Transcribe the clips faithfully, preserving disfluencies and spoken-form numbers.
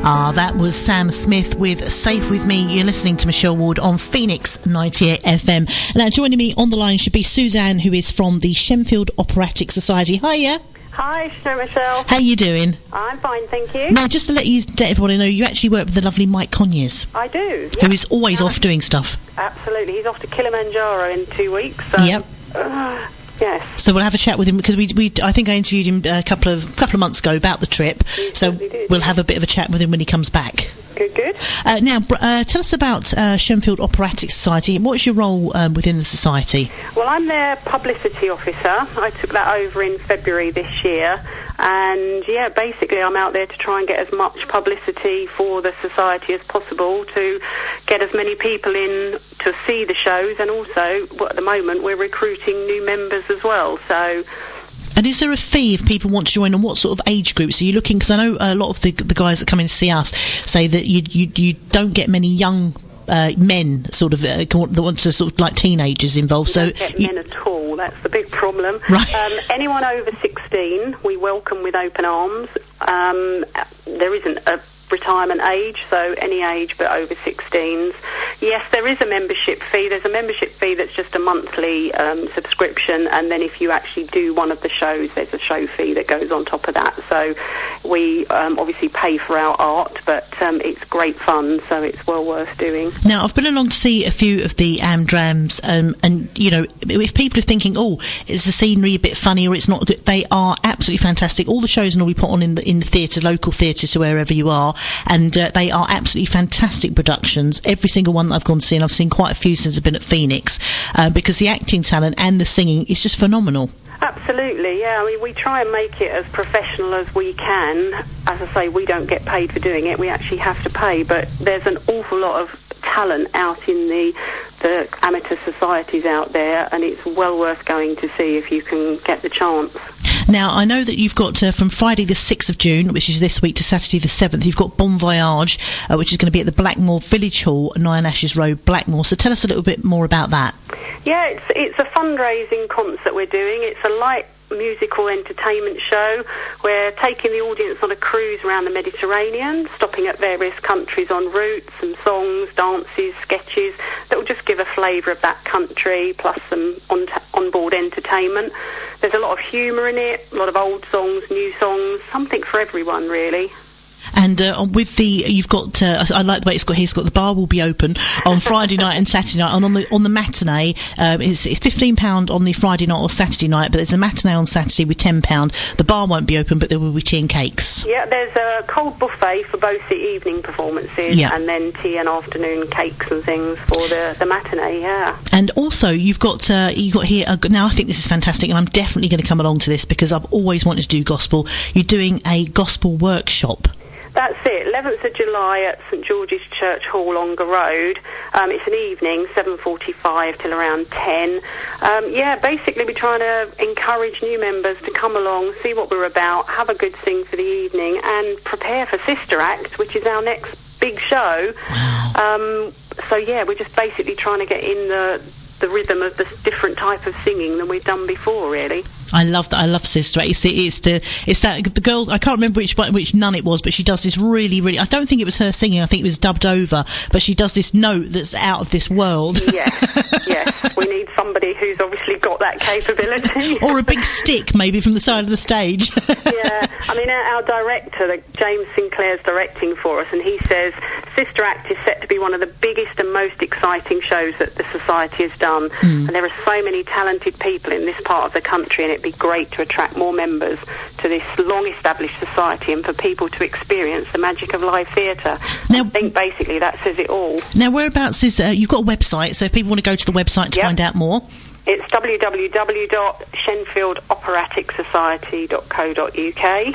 Ah, that was Sam Smith with Safe With Me. You're listening to Michelle Ward on Phoenix ninety-eight F M. Now, joining me on the line should be Suzanne, who is from the Shenfield Operatic Society. Hiya. Hi, Snow Michelle. How you doing? I'm fine, thank you. Now, just to let you let everybody know, you actually work with the lovely Mike Conyers. I do. Yep. Who is always yeah. off doing stuff. Absolutely. He's off to Kilimanjaro in two weeks. So, yep. Uh, yes. So we'll have a chat with him because we, we I think I interviewed him a couple of couple of months ago about the trip. You so did, we'll yeah. have a bit of a chat with him when he comes back. Good, good. Uh, now, uh, tell us about uh, Shenfield Operatic Society. What's your role um, within the society? Well, I'm their publicity officer. I took that over in February this year. And, yeah, basically I'm out there to try and get as much publicity for the society as possible, to get as many people in to see the shows, and also, well, at the moment, we're recruiting new members as well, so... And is there a fee if people want to join, and what sort of age groups are you looking? Because I know a lot of the the guys that come in to see us say that you you, you don't get many young uh, men sort of uh, that want to sort of like teenagers involved. You so don't get you, men at all. That's the big problem. Right. Um, anyone over sixteen, we welcome with open arms. Um, there isn't a retirement age, so any age but over sixteens. Yes, there is a membership fee. There's a membership fee that's just a monthly um, subscription, and then if you actually do one of the shows, there's a show fee that goes on top of that. So we um, obviously pay for our art, but um, it's great fun, so it's well worth doing. Now, I've been along to see a few of the Amdrams, um, and, you know, if people are thinking, oh, is the scenery a bit funny or it's not good, they are absolutely fantastic. All the shows normally put on in the, in the theatre, local theatres, to wherever you are, and uh, they are absolutely fantastic productions. Every single one that I've gone to see, and I've seen quite a few since I've been at Phoenix, uh, because the acting talent and the singing is just phenomenal. Absolutely, yeah. I mean, we try and make it as professional as we can. As I say, we don't get paid for doing it. We actually have to pay, but there's an awful lot of talent out in the the amateur societies out there, and it's well worth going to see if you can get the chance. Now, I know that you've got uh, from Friday the sixth of June, which is this week, to Saturday the seventh, you've got Bon Voyage, uh, which is going to be at the Blackmore Village Hall, Nine Ashes Road, Blackmore. So tell us a little bit more about that. Yeah, it's it's a fundraising concert we're doing. It's a light musical entertainment show. We're taking the audience on a cruise around the Mediterranean, stopping at various countries en route, some songs, dances, sketches that will just give a flavour of that country, plus some on onboard entertainment. There's a lot of humour in it, a lot of old songs, new songs, something for everyone, really. And uh, with the, you've got, uh, I like the way it's got here, it's got the bar will be open on Friday night and Saturday night, and on the on the matinee, um, it's, it's fifteen pounds on the Friday night or Saturday night, but there's a matinee on Saturday with ten pounds. The bar won't be open, but there will be tea and cakes. Yeah, there's a cold buffet for both the evening performances, yeah. and then tea and afternoon cakes and things for the, the matinee, yeah. And also, you've got, uh, you've got here, uh, now I think this is fantastic, and I'm definitely going to come along to this because I've always wanted to do gospel. You're doing a gospel workshop. That's it, eleventh of July at St George's Church Hall, Ongar Road. Um, it's an evening, seven forty-five till around ten. Um, yeah, basically we're trying to encourage new members to come along, see what we're about, have a good sing for the evening, and prepare for Sister Act, which is our next big show. Wow. Um, so yeah, we're just basically trying to get in the the rhythm of the different type of singing than we've done before, really. I love that. I love Sister Act. It's the, it's the, it's that the girl. I can't remember which which nun it was, but she does this really, really. I don't think it was her singing. I think it was dubbed over. But she does this note that's out of this world. Yes, yes. We need somebody who's obviously got that capability. Or a big stick, maybe from the side of the stage. Yeah, I mean, our, our director, the, James Sinclair's directing for us, and he says Sister Act is set to be one of the biggest and most exciting shows that the society has done. Mm. And there are so many talented people in this part of the country, and it be great to attract more members to this long-established society and for people to experience the magic of live theatre. Now, I think basically that says it all. Now, whereabouts is, uh, you've got a website, so if people want to go to the website to yep. find out more. It's w w w dot shenfield operatic society dot co dot u k.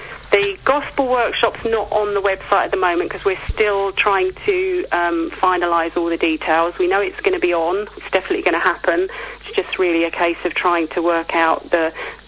The gospel workshop's not on the website at the moment because we're still trying to um, finalise all the details. We know it's going to be on. It's definitely going to happen. It's just really a case of trying to work out the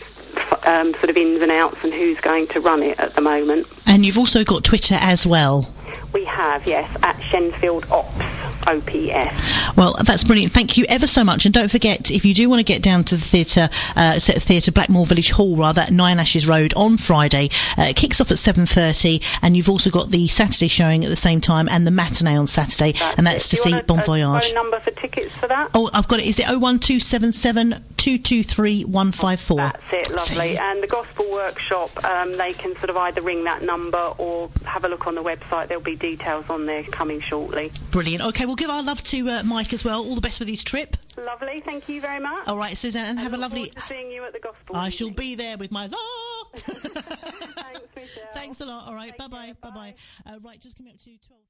um, sort of ins and outs and who's going to run it at the moment. And you've also got Twitter as well. We have, yes, at Shenfield Ops. O P S. Well, that's brilliant. Thank you ever so much. And don't forget, if you do want to get down to the theatre, uh, Theatre Blackmore Village Hall, rather, at Nine Ashes Road on Friday, uh, it kicks off at seven thirty, and you've also got the Saturday showing at the same time and the matinee on Saturday, That's and that's it. to Do see you want Bon a, Voyage. a phone number for tickets for that? Oh, I've got it. Is it oh one two seven seven, two two three, one five four? That's it, lovely. And the Gospel Workshop, um, they can sort of either ring that number or have a look on the website. There'll be details on there coming shortly. Brilliant. Okay, we'll give our love to uh, Mike as well. All the best with his trip. Lovely, thank you very much. All right, Suzanne, and have I a look lovely... forward to seeing you at the Gospel. I evening. shall be there with my love. Thanks, Michelle. Thanks a lot. All right, Take bye-bye, care, bye-bye. bye. Uh, right, just coming up to twelve.